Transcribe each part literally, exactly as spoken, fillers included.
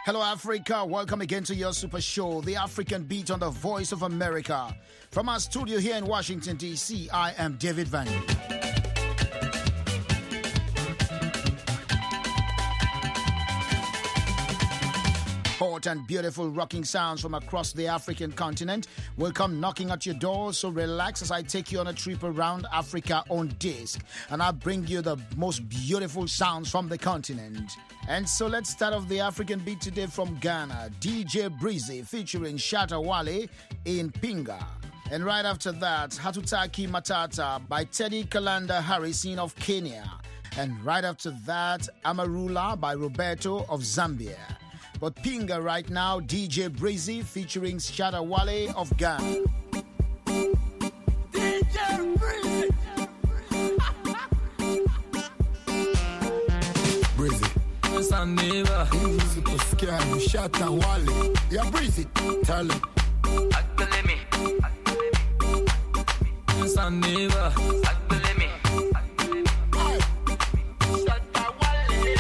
Hello, Africa. Welcome again to your super show, The African Beat on the Voice of America. From our studio here in Washington, D C, I am David Van. Hot and beautiful rocking sounds from across the African continent will come knocking at your door, so relax as I take you on a trip around Africa on disc, and I bring you the most beautiful sounds from the continent. And so let's start off the African beat today from Ghana, D J Breezy featuring Shatta Wale in Pinga. And right after that, Hatutaki Matata by Teddy Kalanda Harrison of Kenya. And right after that, Amarula by Roberto of Zambia. But Pinga right now, D J Breezy featuring Shatta Wale of Ghana. D J Breezy. Breezy. Saneva. Easy to scare you, Shatta Wale. Yeah, Breezy. Tell him. Akalemi. Saneva. Akalemi. Shatta Wale.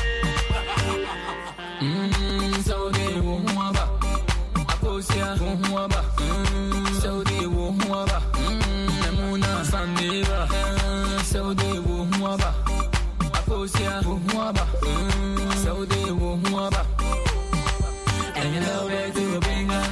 Mmm, Saudi Wuhwaba. Akosia Wuhwaba. Mmm, Saudi Wuhwaba. Mmm, Namuna Saneva. Saudi Wuhwaba. Akosia Wuhwaba. Mmm, Saudi Wuhwaba. And you know where to bring her.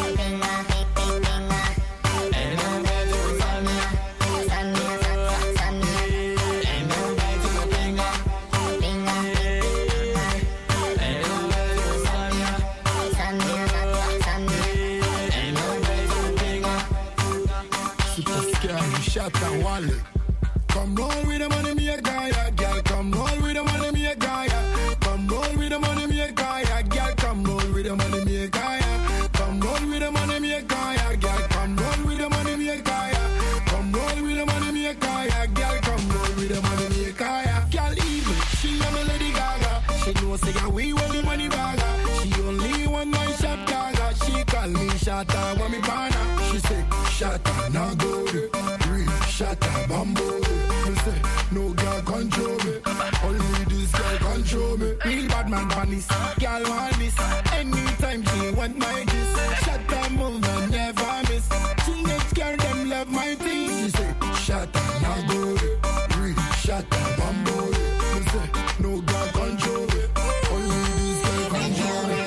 Shatta Wale. Come roll with the money, me a guy, girl. Come roll with the money, me a guy. Come roll with the money, me a guy, girl. Come roll with the money, me a guy. Come roll with the money, me a guy, girl. Come roll with the money, me a guy. Come roll with the money, me a guy, girl. Come roll with the money, me a guy. Girl, even she a me Lady Gaga. She know say a we want the money bagger. She only one night shot gaga. She call me Shatta, want me partner. She say Shatta, now go there. Shatta Bambo, you say no girl control me. Only this girl control me. Real bad man panis, girl want this. Anytime she want my kiss, Shatta move and never miss. Teenage girl them love my thing. She say Shatta now go there. Real Shatta Bambo, you say no girl control me. Only this girl control me.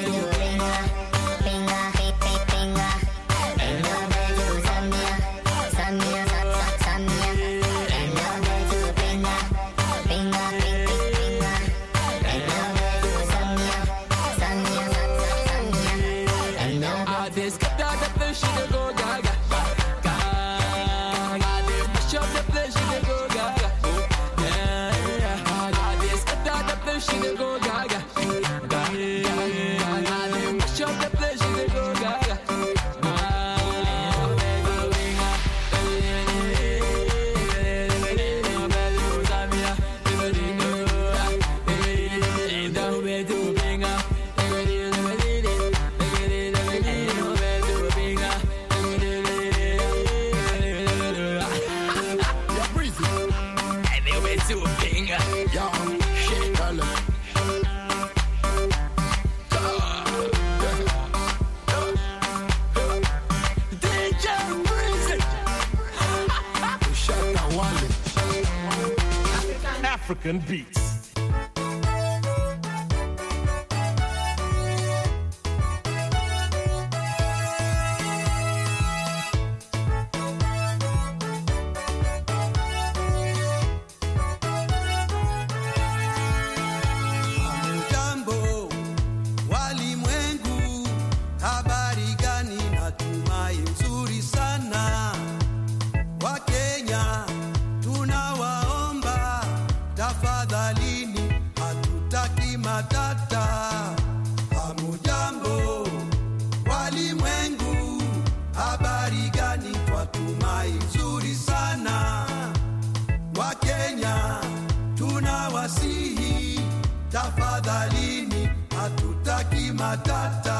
She dey go gaga, gaga, gaga. Mash up the place, she dey go gaga. African beats. Tafadhalini, hatutaki matata.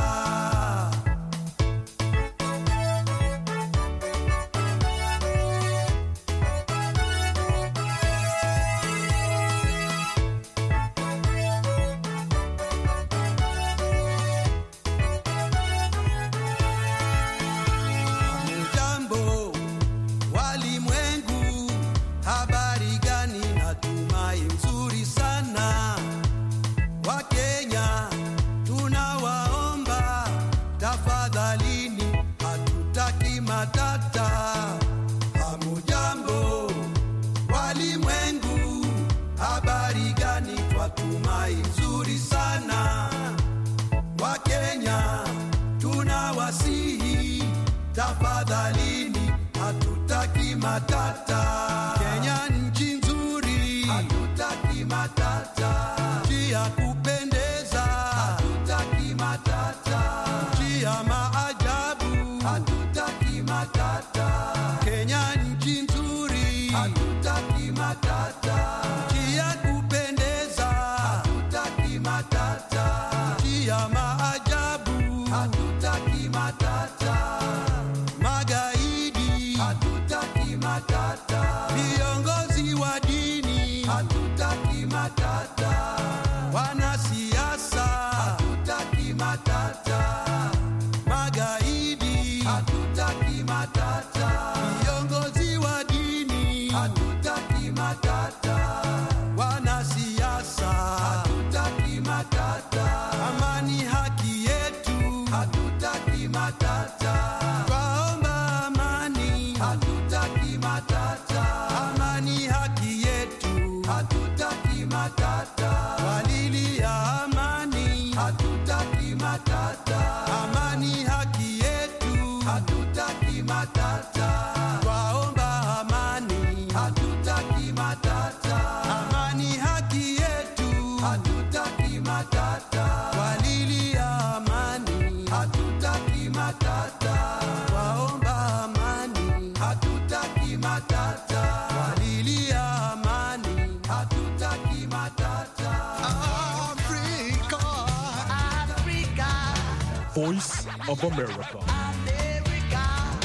matata. Kenya nchi nzuri, hatutaki matata. Nchi ya kupendeza, hatutaki matata. Nchi ya maajabu, hatutaki matata. Kenya nchi nzuri, hatutaki matata. Nchi ya kupendeza, hatutaki matata. Nchi ya maajabu, hatutaki matata. Magaidi, hatutaki matata. Viongozi wa dini, hatutaki matata. Wanasiasa, hatutaki matata. Magaidi, hatutaki matata. Viongozi wa dini, hatutaki matata. Wanasiasa, hatutaki matata. Amani haki yetu, hatutaki matata. Twaomba amani, hatutaki matata. Amani haki yetu, hatutaki matata. Walilia amani, hatutaki matata. Amani haki yetu, hatutaki matata. Twaomba amani, hatutaki matata. Amani haki yetu, hatutaki matata. Walilia amani, hatutaki matata. Twaomba amani, hatutaki matata. Walilia amani, hatutaki matata. Africa, Africa, Voice of America. America.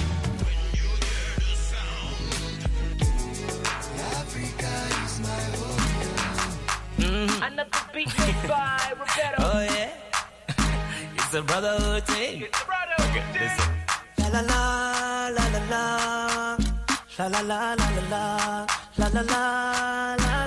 Africa is my home. Another beat made by Roberto. Oh yeah, it's a brotherhood thing. It's a brother. Okay, listen. La la la la la la la la la la la la la la la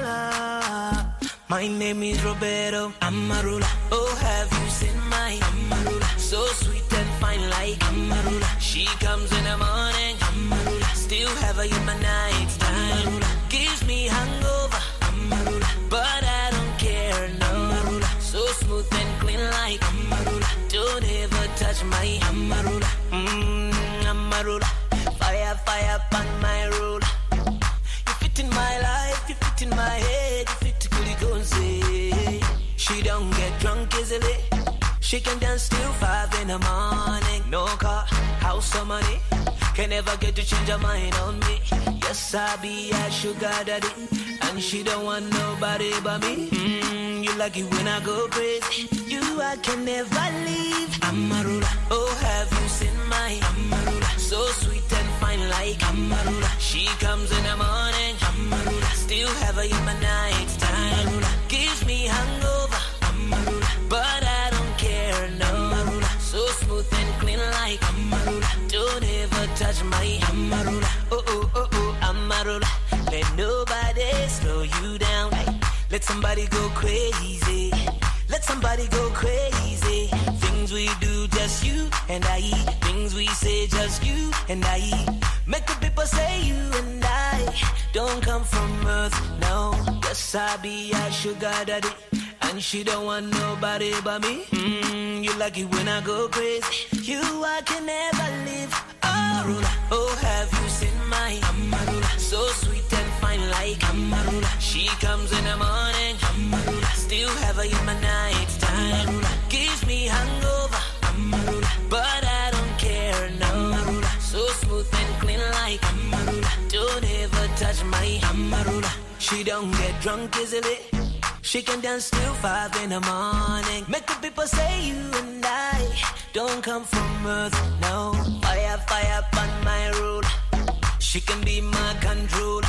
la. My name is Roberto Amarula. Oh, have you seen my Amarula? So sweet and fine like Amarula. She comes in the morning, Amarula. Still have her in my night time. Amarula. Gives me hangover, Amarula. But I don't care, no. Amarula. So smooth and clean like Amarula. Don't ever touch my Amarula. Mmm, Amarula. Fire, fire upon my ruler. You fit in my life, you fit in my head, you fit to go and say. She don't get drunk easily. She can dance till five in the morning. No car, house or money. Can never get to change her mind on me. Yes, I be a sugar daddy. And she don't want nobody but me. Mmm, you like it when I go crazy. You I can never leave. Amarula, oh have you seen my Amarula? So sweet and fine like Amarula. She comes in the morning, Amarula. Still have her in my night time. Amarula. Gives me hangover, Amarula. But I don't care, no. Amarula. So smooth and clean like Amarula. Don't ever touch my Amarula. Oh oh oh oh Amarula. Let nobody slow you down. Let somebody go crazy. Let somebody go crazy. Things we do, just you and I. Things we say, just you and I. Make the people say you and I don't come from earth, no. Yes, I be a sugar daddy. And she don't want nobody but me. Mmm, you like it when I go crazy. You I can never leave. Amarula, oh have you seen my Amarula? So sweet and fine like Amarula. She comes in the morning, Amarula. Still have her in my night time. Amarula. Gives me hangover, Amarula. But I don't care, no. Amarula. So smooth and clean like Amarula. Don't ever touch my Amarula. She don't get drunk easily. She can dance till five in the morning. Make the people say you and I don't come from earth, no. Fire, fire upon my rule. She can be my controller.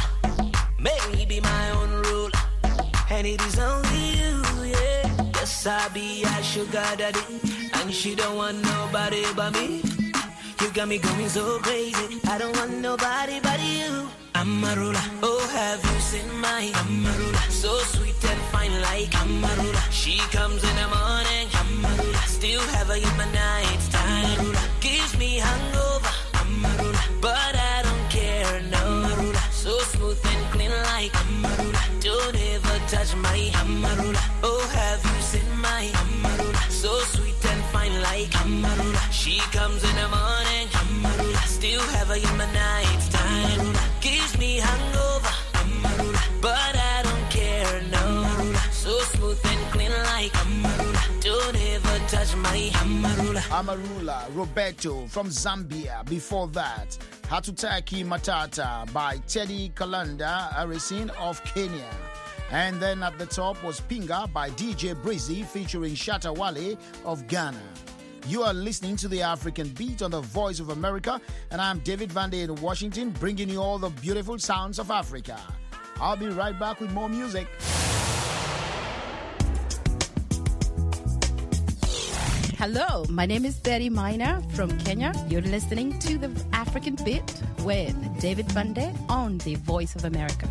Maybe my own rule. And it is only you, yeah. Yes, I be a sugar daddy. And she don't want nobody but me. You got me going so crazy. I don't want nobody but you. Amarula, oh have you seen my Amarula? So sweet and fine like Amarula. She comes in the morning, Amarula. Still have her in my night time. Amarula. Gives me hangover, Amarula. But I don't care, no. Amarula. So smooth and clean like Amarula. Don't ever touch my Amarula. Oh have you seen my Amarula? So sweet and fine like Amarula. She comes in the morning, Amarula. Still have her in my night time. Amarula. touch my Amarula. Amarula, Roberto from Zambia. Before that, Hatutaki Matata by Teddy Kalanda Harrison of Kenya. And then at the top was Pinga by D J Breezy featuring Shatta Wale of Ghana. You are listening to the African Beat on the Voice of America, and I'm David Van Day in Washington, bringing you all the beautiful sounds of Africa. I'll be right back with more music. Hello, my name is Betty Miner from Kenya. You're listening to the African Beat with David Van Day on the Voice of America.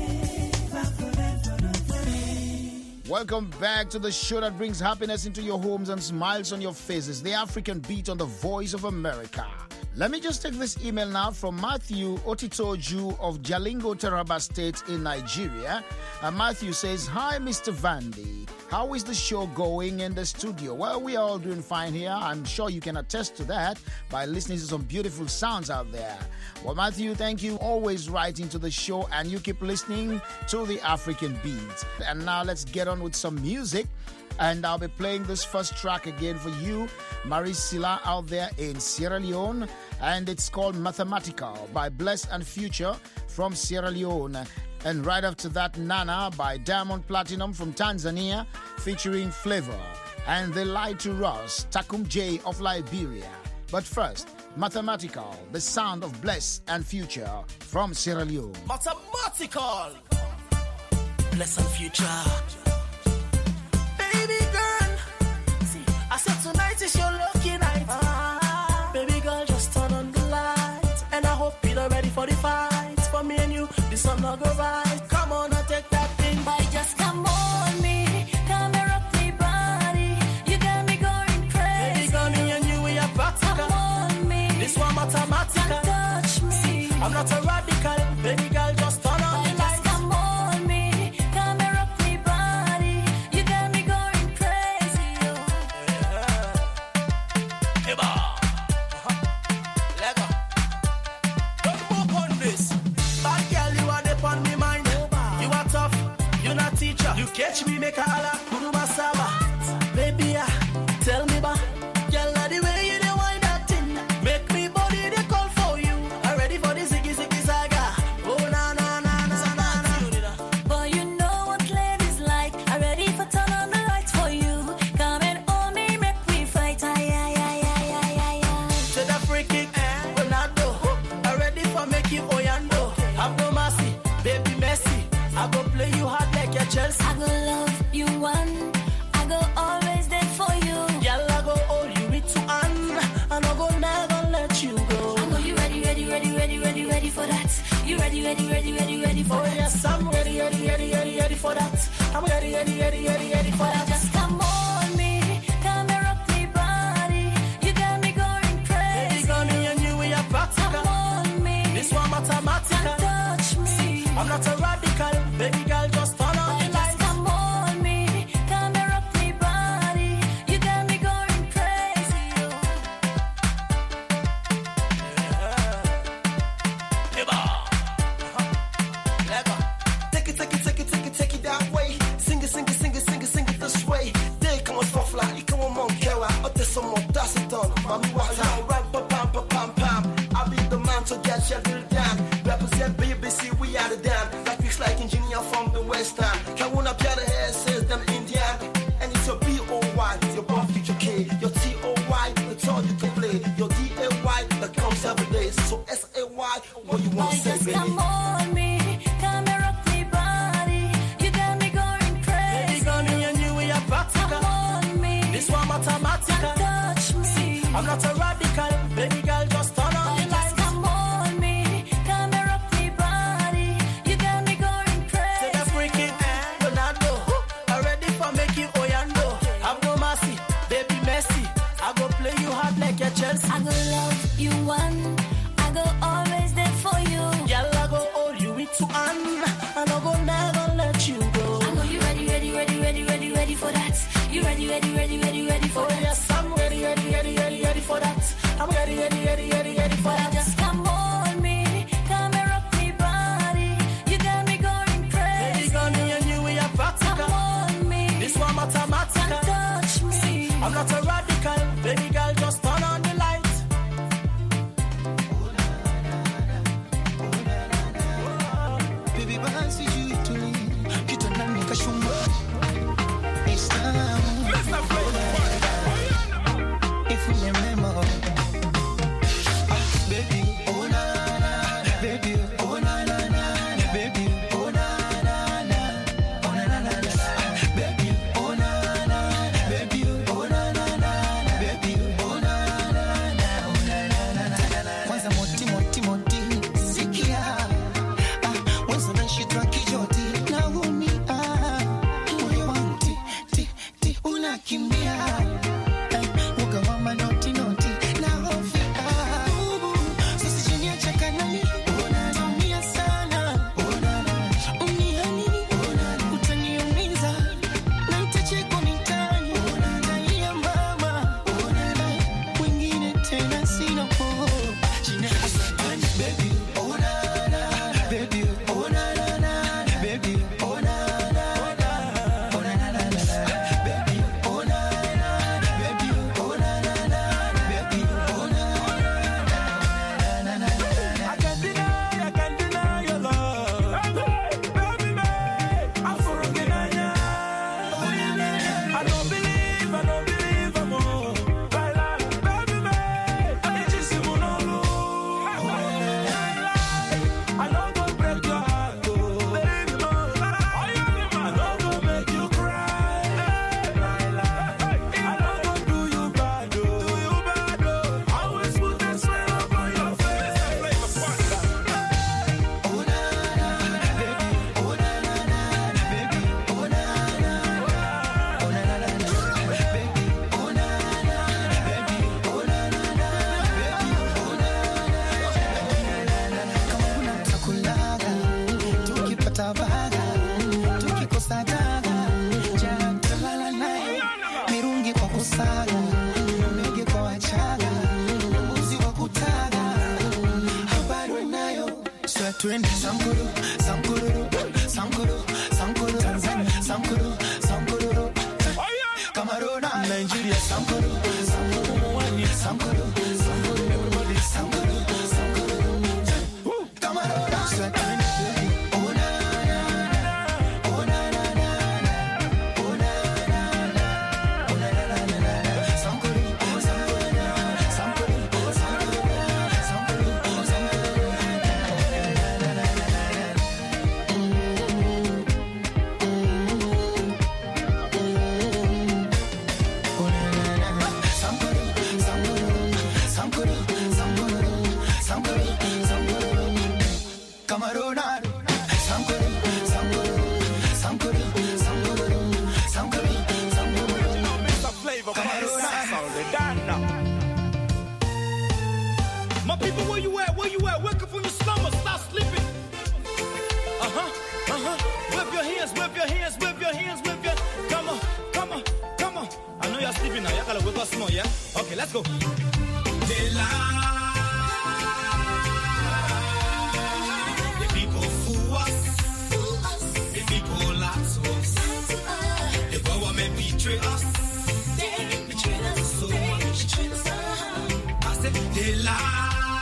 Welcome back to the show that brings happiness into your homes and smiles on your faces. The African Beat on the Voice of America. Let me just take this email now from Matthew Otitoju of Jalingo, Taraba State in Nigeria. Uh, Matthew says, "Hi, Mister Vandy. How is the show going in the studio?" Well, we are all doing fine here. I'm sure you can attest to that by listening to some beautiful sounds out there. Well, Matthew, thank you. Always writing to the show, and you keep listening to the African Beat. And now let's get on with some music. And I'll be playing this first track again for you, Marisila out there in Sierra Leone. And it's called Mathematical by Bless and Future from Sierra Leone. And right after that, Nana by Diamond Platinum from Tanzania featuring Flavor. And They Lied to Us, Takum J of Liberia. But first, Mathematical, the sound of Bless and Future from Sierra Leone. Mathematical. Bless and Future. Baby girl, see, I said tonight is your lucky night. Ah, baby girl, just turn on the light, and I hope you're ready for the fight. For me and you, the sun not go right. Come on, and take that thing. Boy, just come on me, come and rock me body. You got me going crazy. Baby girl, me and you, we are practical. Come on me, this one mathematical. and touch me. See, I'm not a radical. Baby girl, just turn on Boy, the just light. come on me, come and rock me body. You got me going crazy. Oh. Eba. Lego. Don't move on this. Bad girl, you are there on me mind. You are tough, you not teacher. You catch me, make a holla, Kuruma Saba. Baby, ah, tell me ba. Girl, not the way you dey wind that thing. Make me body they call for you. I'm ready for the ziggy ziggy saga. Oh na na na na na na. Boy, you know what ladies like. I'm ready for turn on the lights for you. Come and hold me, make me fight. Ay, ay, ay, ay, ay, ay, ay. To the free kick, Ronaldo. I'm ready for make you Oyando. Have no mercy, baby Messi. I go play you hard like your Chelsea. I go love you one. I go always there for you. Girl, I go hold you with two hands. And I go never let you go. I know you ready, ready, ready, ready, ready, ready for that. You ready, ready, ready, ready, ready for Oh that. yes, I'm ready, ready, ready, ready, ready for that. I'm ready, ready, ready, ready, ready for Boy, that. just come on me, come and rock me body. You got me going Baby crazy. girl, me and you, we are Come practical. on me, This one and mathematical. touch me. I'm not a radical. Baby girl, just turn on Boy, the just lights. come on me, come and rock me body. You got me going crazy. Oh. Lego. Take it, take it, take it, take it, take it that way. Sing it, sing it, sing it, sing it, sing it this way. They come on for fly, you come on monkey. Up there some more, that's it done. Mommy, what time? Right, pa pam, pa pam, pam. I'll be the man to get you down. Represent B B C, we are the damn. That looks like engineer from the West End. Can one up your head says them Indian. And it's your B O Y, your bomb future K, your T O Y, that's all you can play. Your D A Y, that comes every day. So S A Y, what you want Boy, to say, just baby? come on me, come and rock me body. You got me going Baby crazy. girl, me and you, we are practical. Come on me, This one mathematical. and touch me. I'm not a radical. Baby girl, just turn on Boy, the just lights. come on me, come and rock me body. You got me going Say crazy. the freaking Ronaldo. I'm ready for make you Oyando. Have no mercy, baby Messi. I go play you hard like your Chelsea. I go love you one. I go always there for you. Girl, I go hold you with two hands. And I go never let you go. I know you ready, ready, ready, ready, ready, ready for that. You ready, ready, ready, ready, ready for Oh that. yes, I'm ready, ready, ready, ready, ready for that. I'm ready, ready, not a radical. Baby girl, just turn on the light. Baby, balance you to me. You don't know me, cause you know. It's time. If you remember, ah, baby, oh na na, baby, oh na na na, baby, oh na na na, oh na na na na, baby, oh na na, baby, oh na na na, baby, oh na na na, oh na na na na. Kwanza moti moti moti, sikia, ah, once then she drank kijoti, na umi ah, moyo wangu ti ti ti unakimbia. Twin, Sankuru, Sankuru, Sankuru, Sankuru, Tanzania, Sankuru, Sankuru, Cameroon, Nigeria, Sankuru, Sankuru, Sankuru, Sankuru, everybody, Sankuru, Sankuru, Cameroon, Twin, oh na na, oh na na na, oh na na na, oh na na na na, Sankuru, Sankuru, Sankuru, Sankuru, Sankuru, Sankuru. My people, where you at? Where you at? Wake up from your slumber, stop sleeping. Uh-huh, uh-huh. Wave your hands, wave your hands, wave your hands, wave your... Come on, come on, come on. I know you're sleeping now. You gotta wake up small, yeah? Okay, let's go. Daylight. The people fool us. The people lie to us. The government betray us. They betray us so much. I said they lie.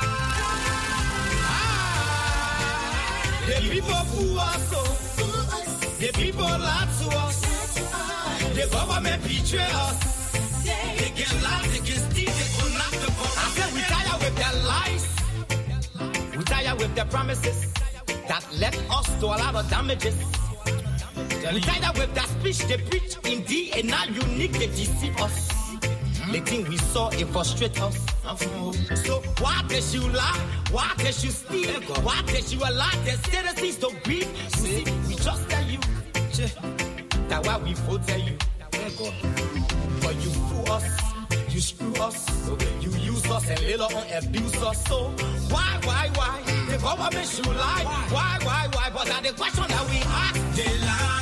The people fool us, oh. The people lie to us. The government betray us. They get lies, they get steal, they collapse the government. I said we tired with their lies. We tired with their promises that left us to a lot of damages. We tired with their speech they preach indeed, and now unique they deceive us. The thing we saw, it frustrate us. So why did you lie? Why did you steal? Why did you allow the citizens to grieve? See, we just tell you that why we vote tell you. But you fool us, you screw us, you use us and later on abuse us. So why, why, why? The government should lie. Why, why, why? But that's the question that we ask. They lie.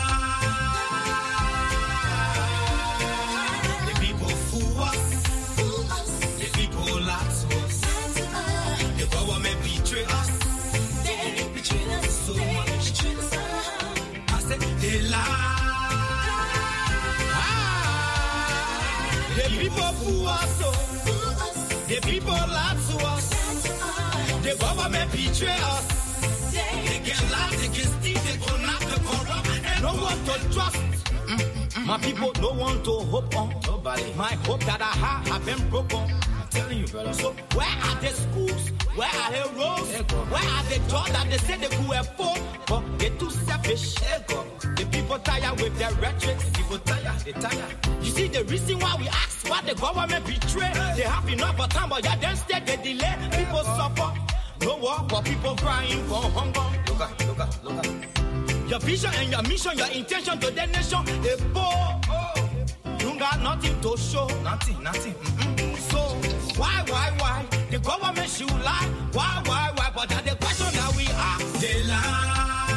The government betray us. They betray us so much. I said they lie. Ah, the people fool us, oh. The people lie to us. The government betray us. They can lie, they can steal, they can knock, they can rob, and no one to trust. Mm-hmm. My people don't want to hope on. Nobody. My hope that I have have been broken. I'm telling you, brother. So where are the schools? Where are the roads? Where are the jobs that they say they could afford? But they're too selfish. The people tired with their rhetoric. The people tired, they tired. You see the reason why we ask why the government betray. They have enough of time, but yeah, then instead they delay. People suffer. No work, but people crying for hunger. Look at, look at, look at. Your vision and your mission, your intention to the nation, they poor. You got nothing to show. Nothing, nothing. Mm-mm. So, why, why, why? The government should lie. Why, why, why? But that's the question that we ask. They lie.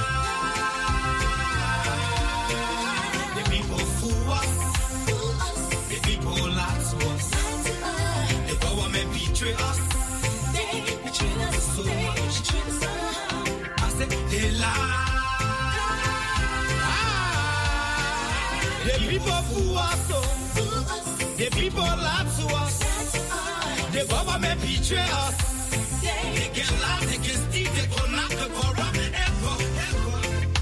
The people fool us. The people lie to us. The government betray us. They betray us so much. I said, they lie. The people fool us, oh. The people lie to us. The government betray us. They can lie, they can steal, they can knock, they can rob, echo, echo.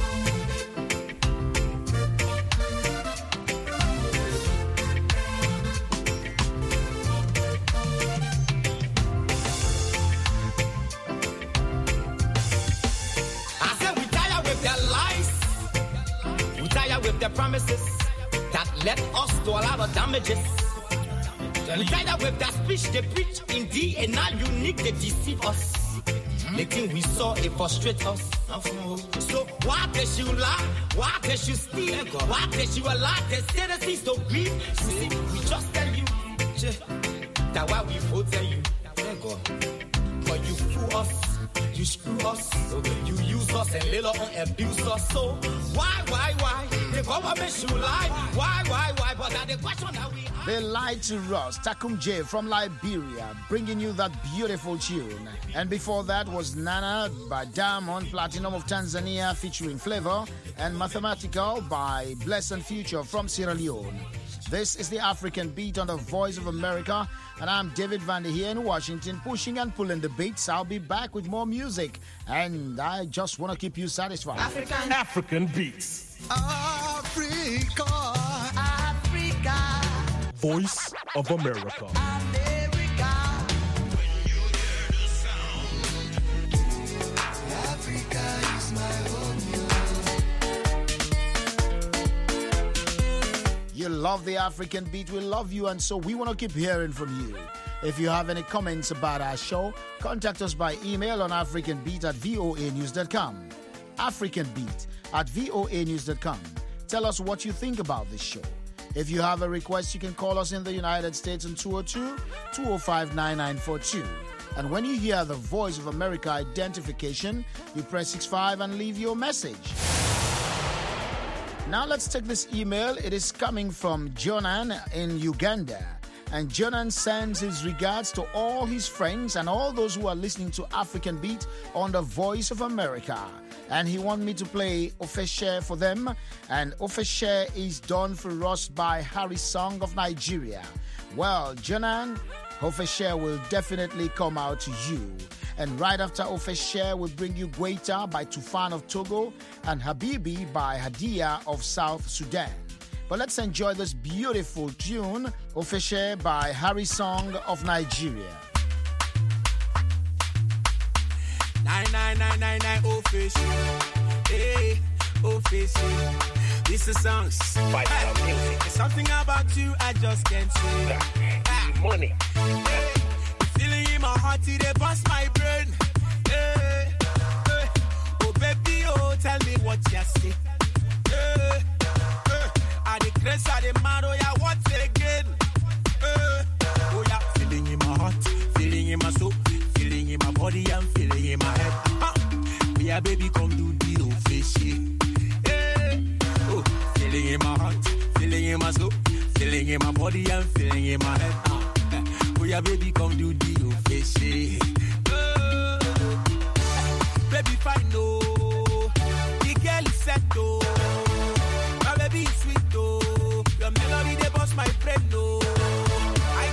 I said we tired with their lies. We tired with their promises that led us to a lot of damages. We tired with that speech they preach indeed, and now unique they deceive us. Mm-hmm. The thing we saw, it frustrates us. So why they should lie? Why they should steal? Why they should allow the citizens to grieve? You see, we just tell you that why we vote tell you. But you fool us, you screw us, you use us and little and abuse us. So why, why, why? The government should lie. Why, why, why? But that's the question that we ask. They lied to us. Takum J from Liberia, bringing you that beautiful tune. And before that was Nana by Diamond Platinum of Tanzania featuring Flavor, and Mathematical by Blessed Future from Sierra Leone. This is the African Beat on the Voice of America, and I'm David Vander here in Washington, pushing and pulling the beats. I'll be back with more music, and I just want to keep you satisfied. African, African Beats. Africa, Africa. Voice of America. America. When you hear the sound, Africa is my home. You love the African Beat, we love you, and so we want to keep hearing from you. If you have any comments about our show, contact us by email on africanbeat at voa news dot com. africanbeat at voa news dot com. Tell us what you think about this show. If you have a request, you can call us in the United States on two oh two, two oh five, nine nine four two. And when you hear the Voice of America identification, you press six five and leave your message. Now let's take this email. It is coming from Jonan in Uganda. And Jonan sends his regards to all his friends and all those who are listening to African Beat on the Voice of America. And he wants me to play Ofeshe for them. And Ofeshe is done for us by Harry Song of Nigeria. Well, Jonan, Ofeshe will definitely come out to you. And right after Ofeshe, we'll bring you Guaita by Tufan of Togo and Habibi by Hadia of South Sudan. But let's enjoy this beautiful tune, Ofeshe by Harry Song of Nigeria. Nine, nine, nine, nine, nine, Ofeshe. Hey, Ofeshe. This is songs. Fight hey. Music. There's something about you I just can't say. Ah. Money. Hey. Feeling in my heart, till they bust my brain. Hey, hey. Oh, baby, oh, tell me what you say. Hey, hey. Are the grace, are the man, oh, yeah, what again? Hey, oh, yeah, feeling in my heart, feeling in my soul, feeling in my body, and feeling in my head. Uh, yeah, baby, come do the Ofeshe. Hey, oh, feeling in my heart, feeling in my soul, feeling in my body, and feeling in my head. Uh, Oh yeah, baby, come do the Ofeshe. Oh, baby, fine, no. The girl is set, oh. My baby is sweet, oh. Your melody, they bust my brain, no. I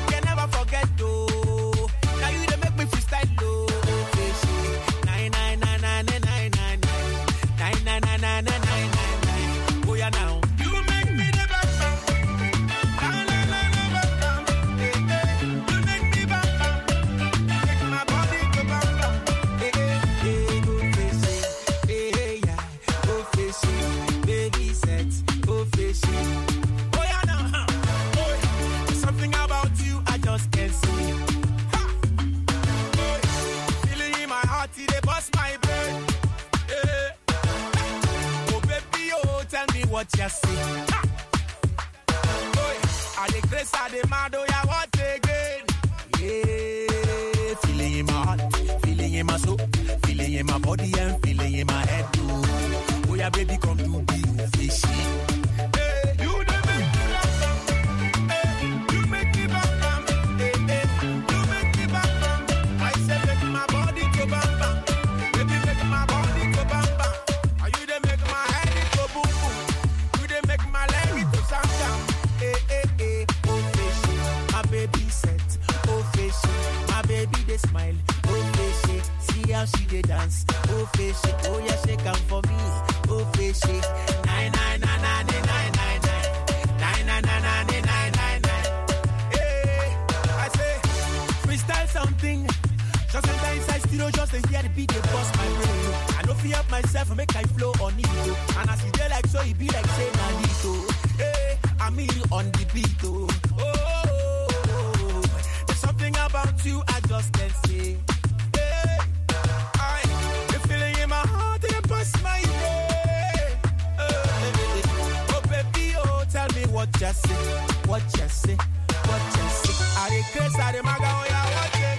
what you say. Ha! Boy, I dey grace, I dey mad, oh yeah, what again? Yeah, feeling in my heart, feeling in my soul, feeling in my body and feeling in my head too. Oh yeah, baby, come to be fishy. Hey, you the make me bam bam. Hey, you make me bam bam. Hey, hey, you make me bam bam. I say make my body go bam bam. Baby, make my body go bam bam. Are you the make my head go boom boom? You the make my leg to sound down. Hey, hey, hey, oh fishy, my baby set. Oh fishy, my baby they smile. Oh fishy, see how she they dance. Oh fishy, oh yeah, shake 'em for me. Oh fishy, nine nine nine nine nine nine nine nine nine nine nine nine nine nine. Hey, I say freestyle something. Just sometimes I still just to hear the beat they bust my brain. I don't feel up myself and make I flow on it. And I see they like so it be like say Nanito. Hey, I'm here on the beat. Oh, oh, there's something about you I just can't say. Hey, I the feeling in my heart it bust my brain. Oh, baby, oh, tell me what you say, what you say, what you say. I dey crazy, I dey maga, oh yeah, what you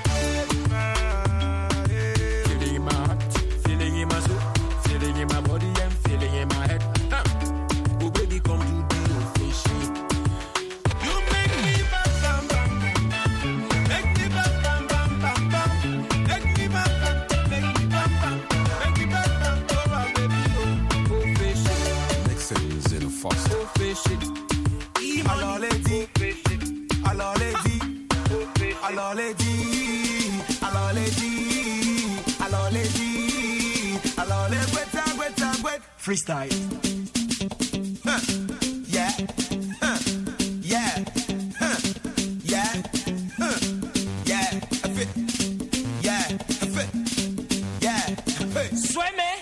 say. Feeling in my heart, feeling in my soul, feeling in my body and feeling in my head. Huh. Oh baby, come to the official. You make me bam bam bam, make me bam bam bam bam bam, make me bam bam, make me bam bam, make me bam bam, oh my baby, oh official. Mixing Zilla Foster. Official. Alors les dit, alors les dit, alors les dit, alors les dit, alors les dit, alors les guetta, guetta, guetta. Freestyle. Huh. Yeah. Huh. Yeah. Huh. Yeah. Huh. Yeah. I fit. Yeah. I fit. Yeah. I fit. Swim it.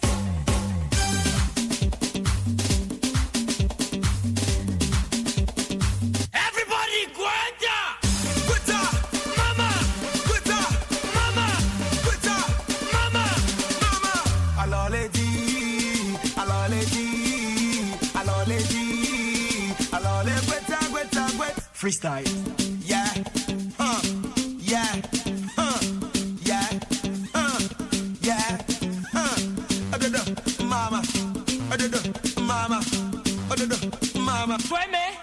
Freestyle. Yeah. Huh. Yeah. Huh. Yeah. Huh. Yeah. Huh. Adada, mama. Adada, mama. Adada, mama. Swim it.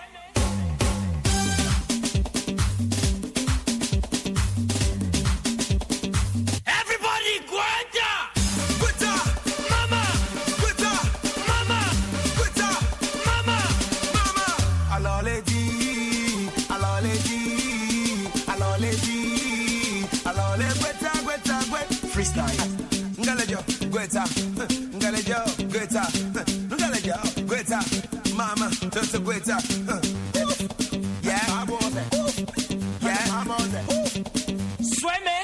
Everybody, guanta. Guetta. Mama. Guetta. Mama. Guetta. Mama. Mama. Alors les dit. Alors les dit. Alors les dit. Alors les guetta, guetta, guetta. Freestyle. Ngalejo, guetta. Ngalejo, guetta. Ngalejo, guetta. Mama, just a guetta. Yeah. Yeah. Swim it.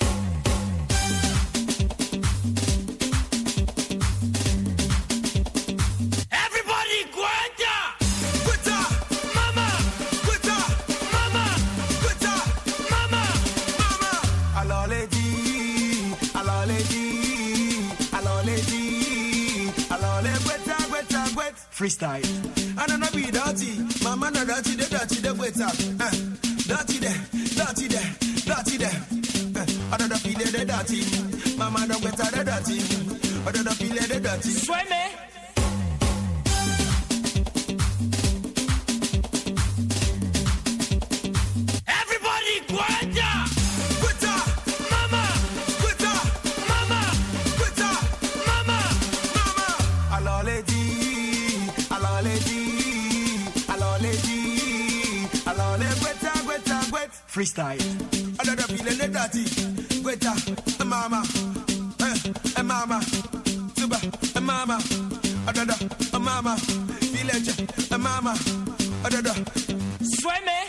Everybody, guanta. Guetta. Mama. Guetta. Mama. Guetta. Mama. Mama. Alors les dit. Alors les dit. Alors les dit. Alors les guetta, guetta, guetta. Freestyle. I don't know be dirty. Mama no dirty, the dirty, the guetta. Uh, dirty there, dirty there, dirty there. Uh, I don't know feel the dirty. Mama no guetta, the dirty. I don't know feel the dirty. Swim it. Everybody, guanta. Guetta. Mama. Guetta. Mama. Guetta. Mama. Mama. Alors les dit. Alors les dit. Alors les dit. Alors les guetta, guetta, guetta. Freestyle. I don't know feel the dirty. Guetta. Mama. Eh, eh, mama. Tuba. Eh, mama. I don't know. Eh, mama. Village. Eh, mama. I don't know. Swim it.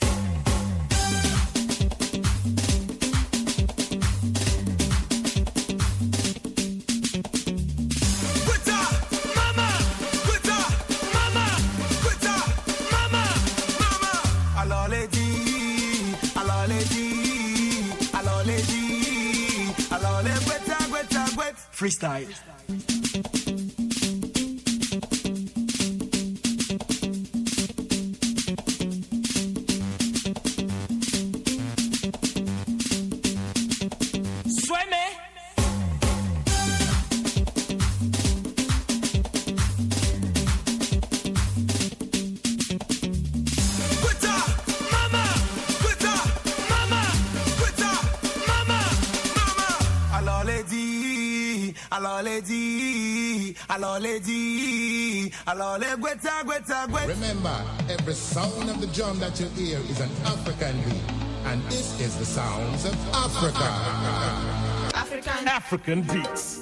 Guetta. Mama. Guetta. Mama. Guetta. Mama. Mama. Alors les dit. Alors les dit. Alors les dit. Alors les guetta, guetta, guetta. Freestyle. Alors les dit, alors les dit, alors les guetta, guetta, guetta. Remember, every sound of the drum that you hear is an African beat. And this is the sounds of Africa. African, African beats.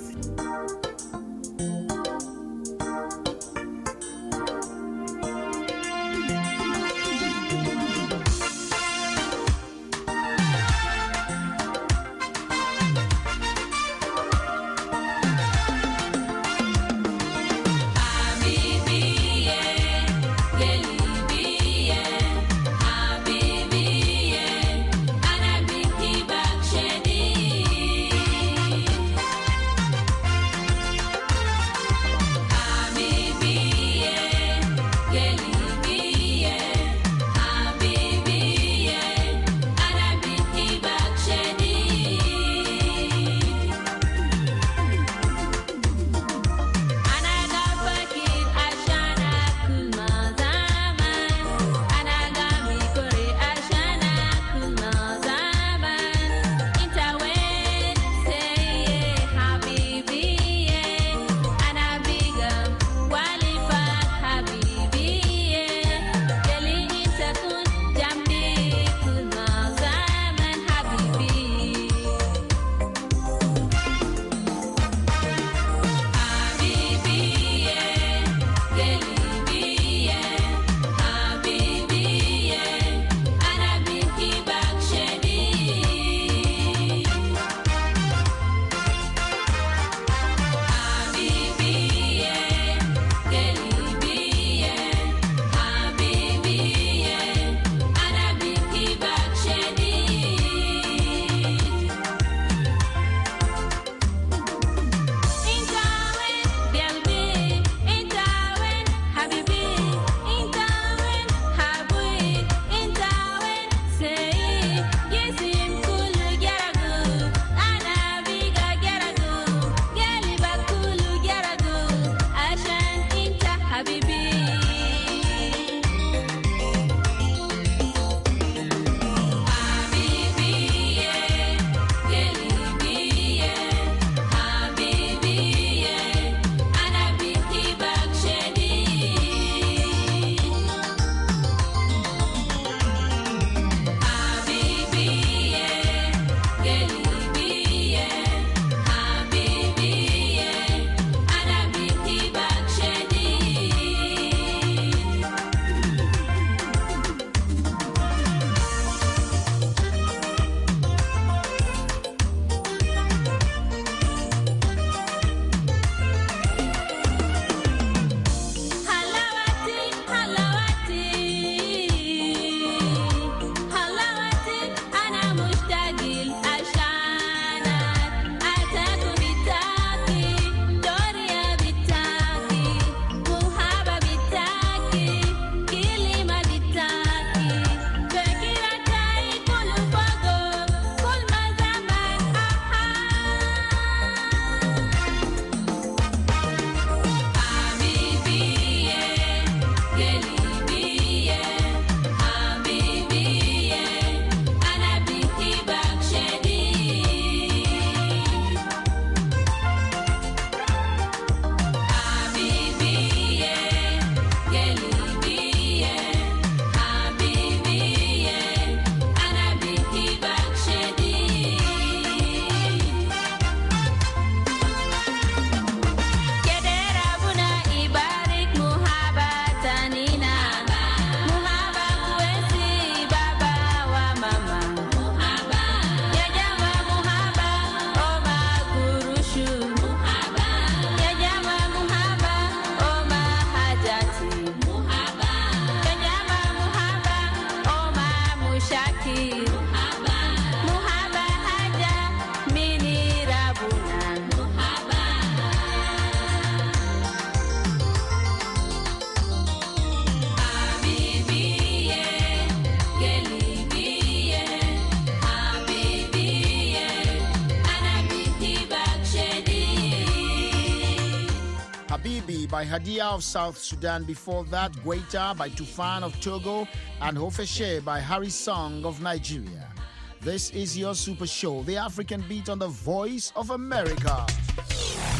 Habibi by Hadia of South Sudan. Before that, Guaita by Tufan of Togo, and Hofeshe by Harry Song of Nigeria. This is your Super Show, the African Beat on the Voice of America.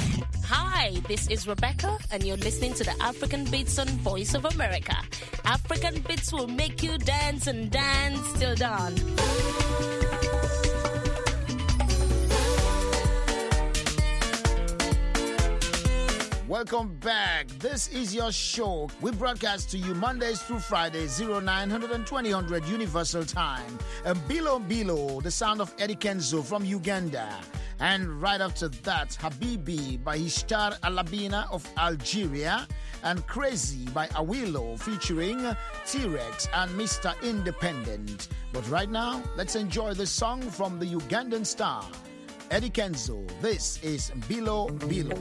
Hi, this is Rebecca, and you're listening to the African Beats on Voice of America. African Beats will make you dance and dance till dawn. Welcome back. This is your show. We broadcast to you Mondays through Fridays, nine hundred, twenty hundred Universal Time. And Bilo Bilo, the sound of Eddie Kenzo from Uganda. And right after that, Habibi by Hishtar Alabina of Algeria. And Crazy by Awilo featuring T-Rex and Mister Independent. But right now, let's enjoy the song from the Ugandan star, Eddie Kenzo. This is Bilo Bilo.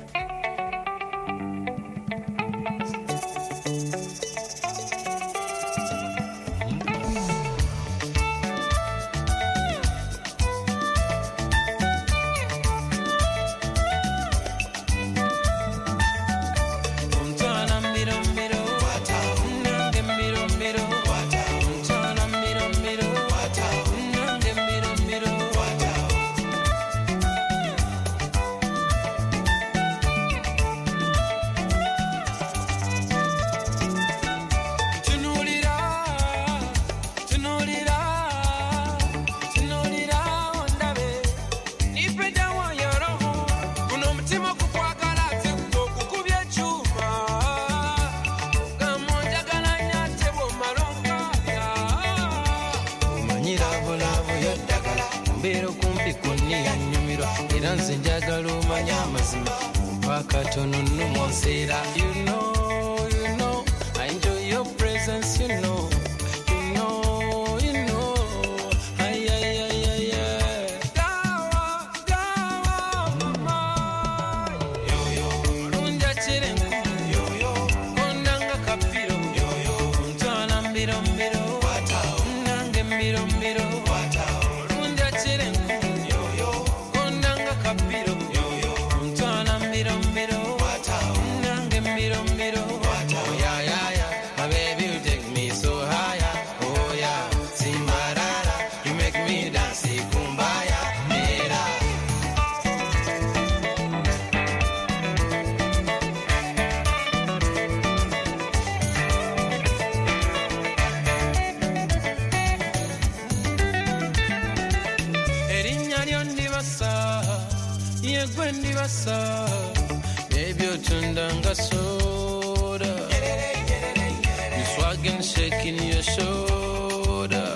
You know, you know, I enjoy your presence, you know, you know, you know, ay, ay, ay, ay, ay. Gawa, gawa, mama, yo, yo, runja chirengu, yo, yo, kondanga kapiro, yo, yo, untana mbiro mbiro, nange mbiro mbiro, runja chirengu, yo, yo, kondanga kapiro, yo, yo, untana mbiro mbiro. Baby, you're tundanga soda. You swaggin', shaking your shoulder.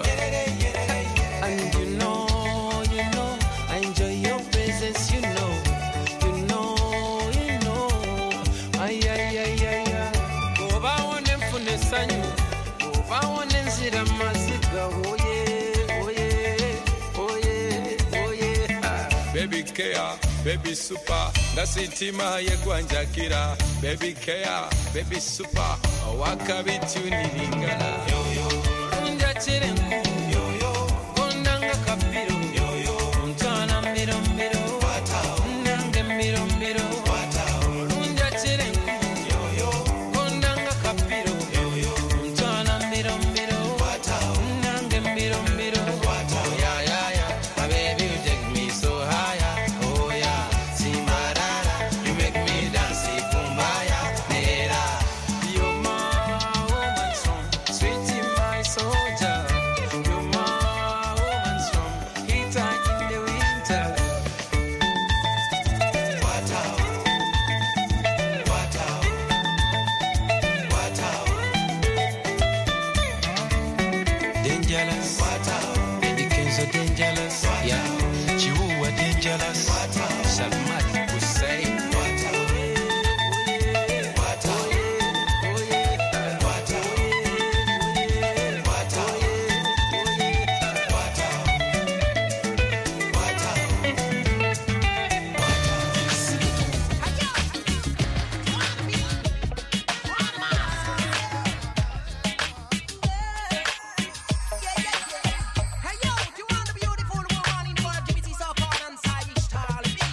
And you know, you know, I enjoy your presence, you know. You know, you know. Ay, ay, ay, ay, ay. Oba one for the sun. Oba one zira mazika. Oh, yeah, oh, yeah, oh, yeah, oh, yeah. Baby, care. Baby super, that's itima yegwanjakira. Baby care, baby super, wakabitu nilingana. Yo yo, unja chirengu. Yo yo, kondanga kapiro. Yo yo, untana miro miro. Nange miro miro. Unja chirengu. Yo yo, kondanga kapiro. Yo yo, untana miro miro. Nange miro miro. Yeah yeah yeah, my baby you take me so high. Hey yo, do you want the beautiful woman in for Jimmy T so called and stylish tall?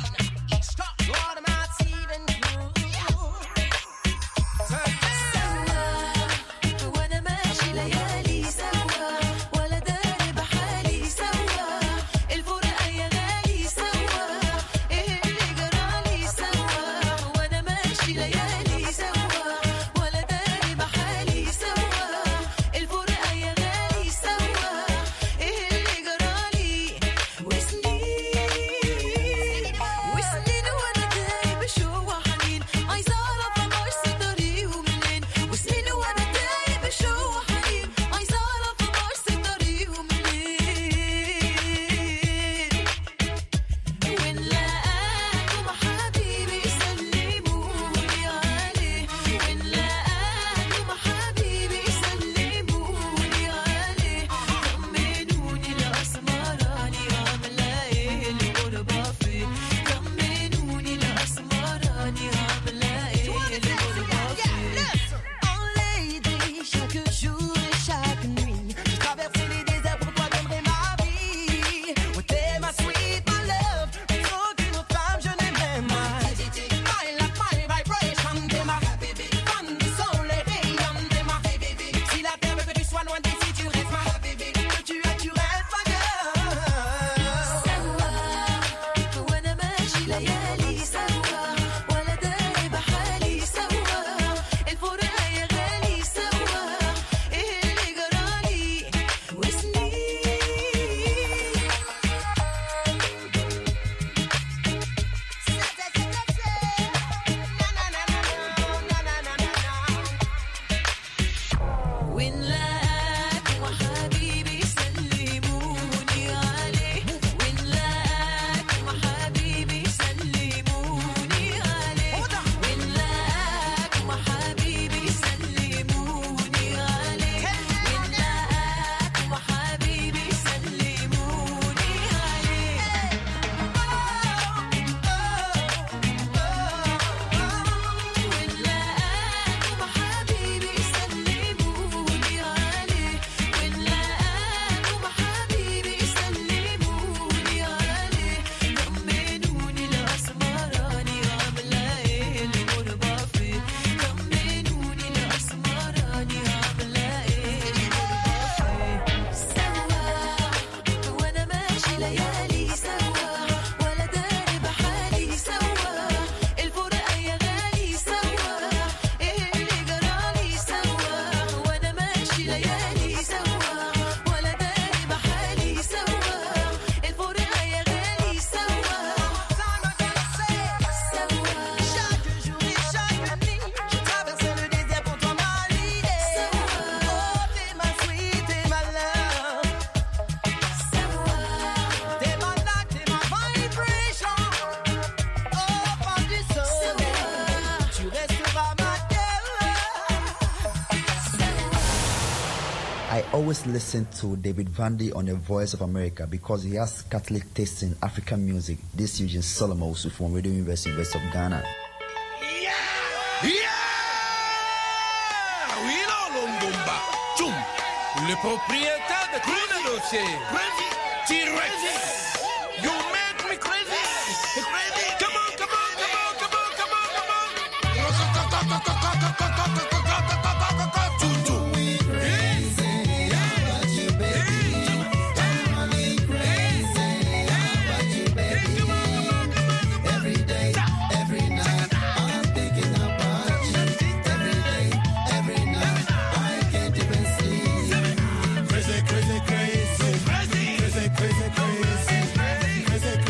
always listen to David Vandy on the Voice of America because he has Catholic taste in African music. This is Eugene Solomon from Radio University, University of Ghana. Yeah! Yeah! Oui, non, Longomba. Tchoum! Le propriétaire de Crazy Dossier. Crazy! T-Crazy! You make me crazy! Crazy! Come on, come on, come on, come on, come on, come on! Crazy, crazy, crazy, crazy, crazy, crazy, crazy,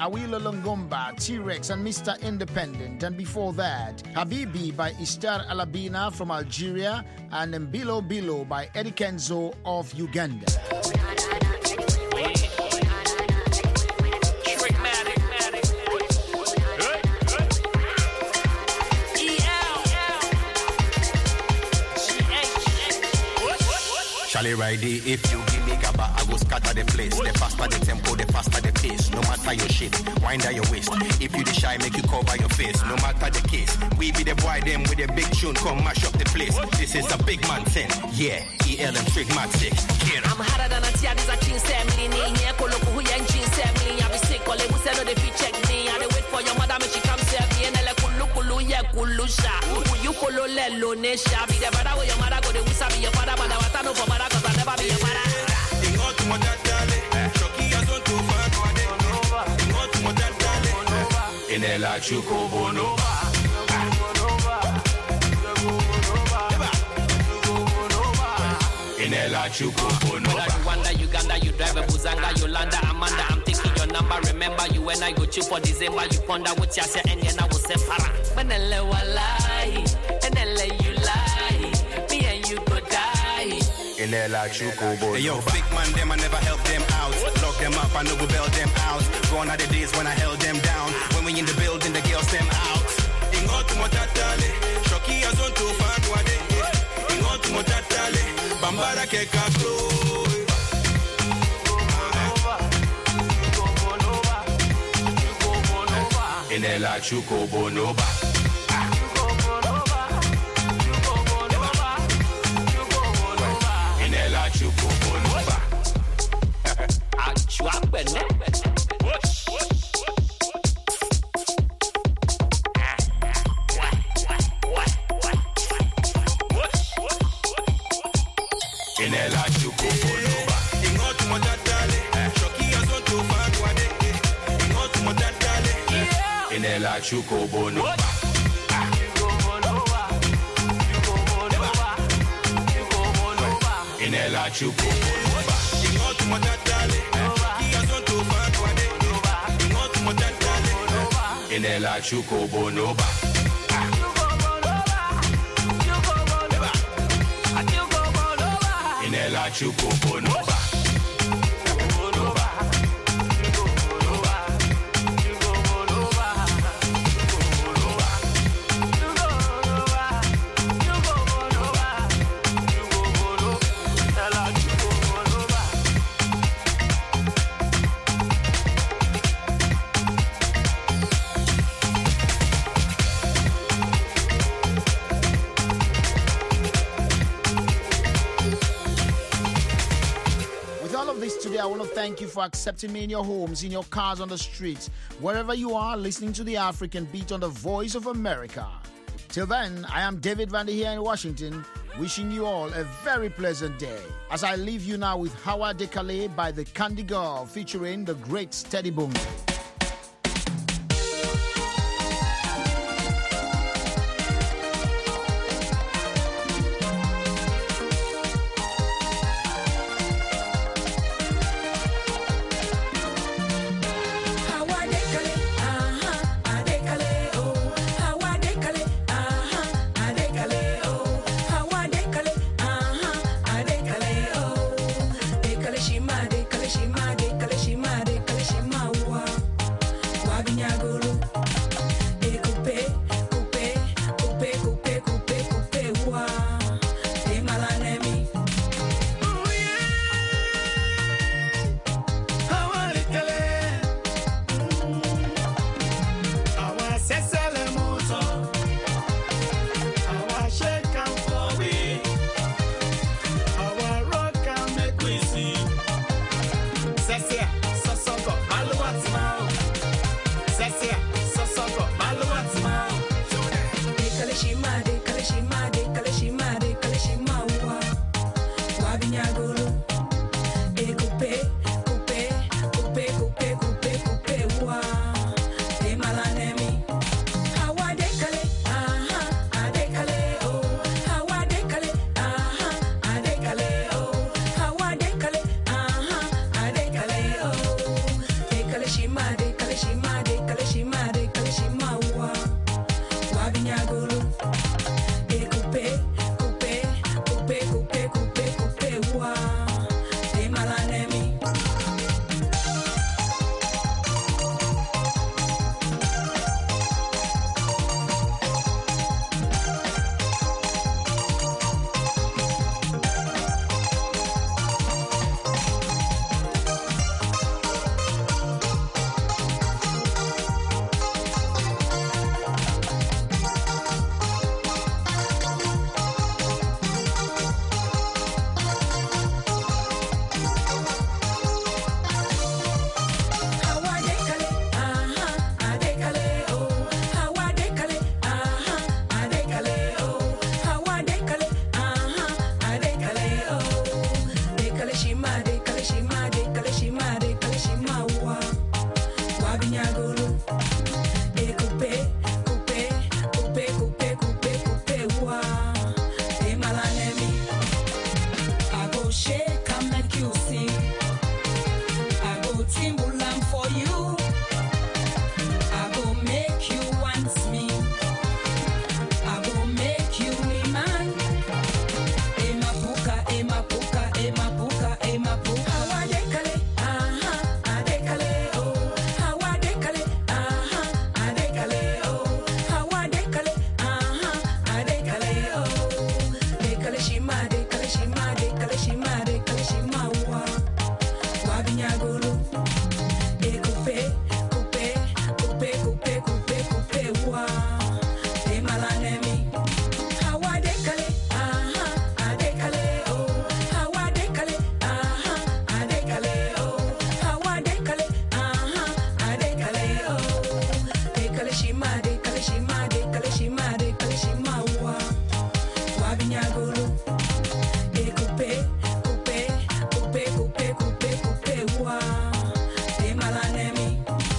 Awilo Longomba, T-Rex, and Mister Independent. And before that, Habibi by Istar Alabina from Algeria, and Mbilo Bilo by Eddie Kenzo of Uganda. Charlie Ridey, if you give me gaba, I will scatter the place. The faster the tempo, the faster the pace. No matter your shit, wind down your waist. If you the shy, make you cover your face. No matter the case, we be the boy them with a big tune, come mash up the place. This is a big man thing, yeah. E L and Trigmatic. I'm harder than a tia, this a chin seven. Yeah, Koloko who yang chin seven. I be sick, all they will say no, they fit check me. I they wait for your mother, make she come serve me. And I kulu kulu yeah kulu sha. Who you follow lelo nesha? Be the brother where your mother go, they will sabi your father, but I want to know for mother. Cause I never be a man. Ingo to my dadale, Shoki has on to find Ingo to my dadale, Inela Chuko Bonova. Inela Chuko Bonova. Rwanda, Uganda, you drive a Buzanga, Yolanda, Amanda. I'm taking your number. Remember you when I go cheap for December. You ponder what you say and then I will say para. When I let lie, and I let you lie. Me and you go die. Hey, yo, big man, them, I never help them out. Lock them up, I know we bail them out. Gone are the days when I held them down. When we in the building, the girls them out. Ingo to motatale, Shoki has on to find what they did. Ingo to motatale, Bambara keka klo. Inela Chuko Bonoba. Chuko Bono. Inela Chuko Bono. Ingo to motatale. Kiazo to fanwade. Ingo to motatale. Inela Chuko Bono. Inela Chuko Bono. I want to thank you for accepting me in your homes, in your cars, on the streets, wherever you are listening to the African Beat on the Voice of America. Till then, I am David Vander here in Washington, wishing you all a very pleasant day. As I leave you now with Hawa De Calais by the Candy Girl featuring the great Steady Boom. Kaleshima, shima de kale shima de kale shima wa wa binyagolo e coupe coupe coupe coupe coupe coupe wa de malanemi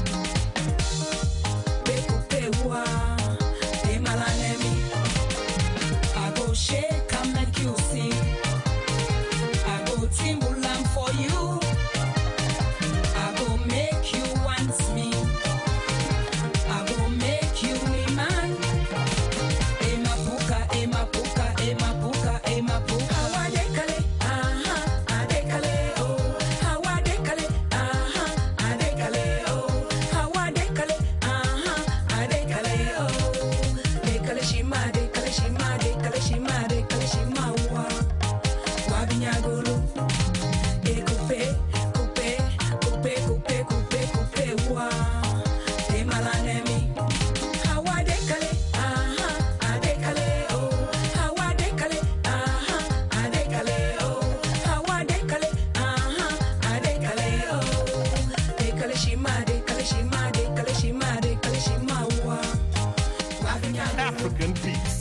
be coupe wa de malanemi I go shake and make you see I go timbulam for you I go make you want me I go make you me man e mapuka e mapuka e mapuka e mapuka hawa de kale aha ade kale oh hawa de kale aha ade kale oh hawa de kale aha ade kale oh de kale shima de kale shima de kale shima de kale shima wa wa binyagolo e coupe coupe coupe coupe coupe coupe wa de malanemi hawa de kale aha ade kale oh hawa de kale aha ade kale oh hawa de kale aha ade kale oh de kale shima de kale shima de kale shima de kale shima wa wa binyagolo African beats.